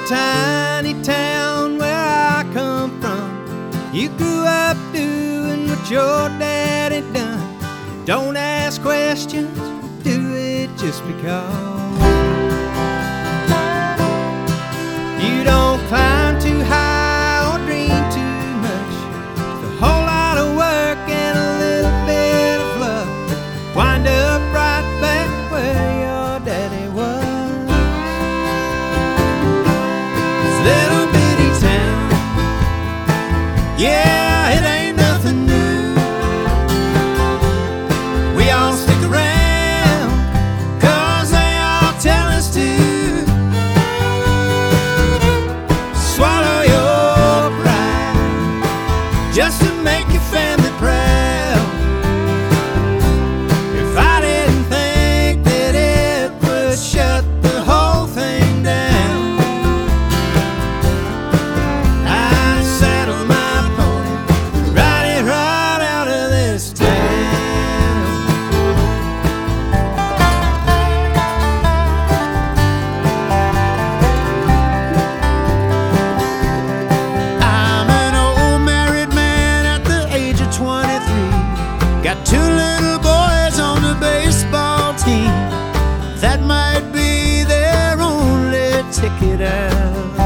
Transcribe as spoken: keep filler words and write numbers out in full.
tiny town where I come from. You grew up doing what your daddy done. Don't ask questions, do it just because. You don't climb too high or dream too much. It's a whole lot of work and a little bit of luck. Wind up right back where your daddy was. This little bitty town, yeah, it ain't nothing new. We all stick around 'cause they all tell us to. Swallow your pride just to make your family proud. If I didn't think that it would shut the whole thing down, I'd saddle my pony, ride it right out of this town. I'm an old married man at the age of twenty-three. Got two little boys on the baseball team. That might be their only ticket out.